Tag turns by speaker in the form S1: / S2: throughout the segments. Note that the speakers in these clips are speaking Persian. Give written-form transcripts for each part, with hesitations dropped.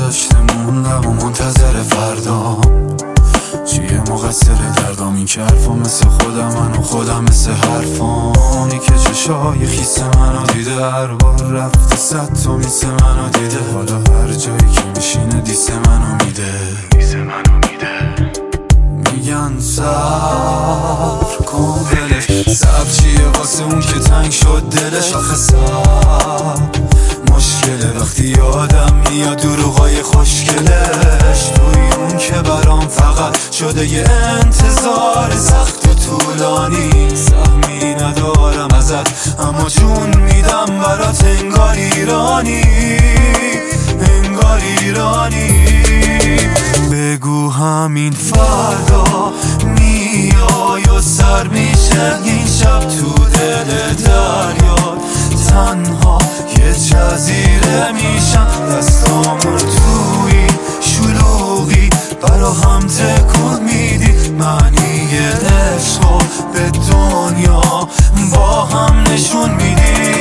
S1: نذاشته موندم و منتظر فردام. چیه مقصر دردام؟ این که حرفا مثل خودم، من و خودم مثل حرفانی که چشای خیس منو دیده. هر بار رفته 100 تا میسه منو دیده. حالا هر جایی که میشینه دیسه منو میده. میگن صبر کن دلش، صبر چیه واسه اون که تنگ شد دلش. آخه صبر مشکله وقتی یادم میاد دروغای خوشگلش. توی اون که برام فقط شده یه انتظار سخت و طولانی. سهمی ندارم ازت اما جون میدم برات، انگار ایرانی، انگار ایرانی. بگو همین فردا میای و سر میشه این شب تو دل دریا. تنها یه جزیره میشم، دستامون توی شلوغی برا هم تکون میدی. معنی عشقو به دنیا با هم نشون میدی.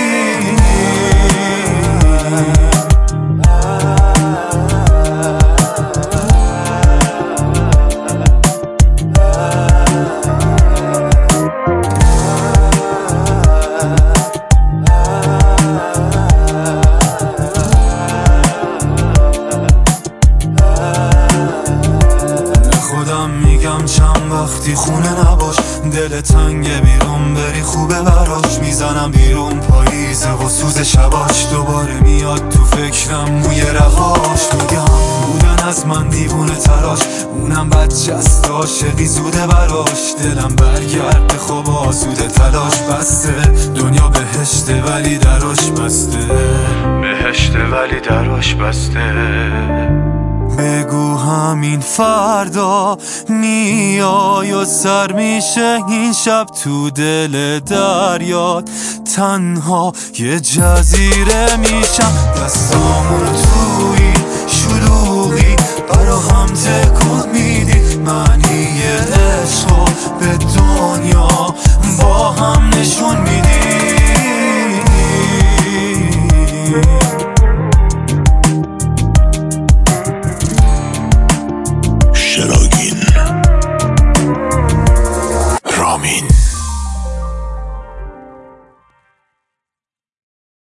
S1: میگم چند وقتی خونه نباش، دل تنگ بیرون بری خوبه براش. میزنم بیرون پاییزه و سوز شباش، دوباره میاد تو فکرم موی رهاش. میگم بودن از من دیوونه تراش، اونم بچه است عاشقی زوده براش. دلم برگرده خب آسوده تلاش بسته. دنیا بهشته ولی دراش بسته، بهشته ولی دراش بسته. بگو همین فردا میای و سر میشه این شب تو دل دریات. تنها یه جزیره میشم، دستامون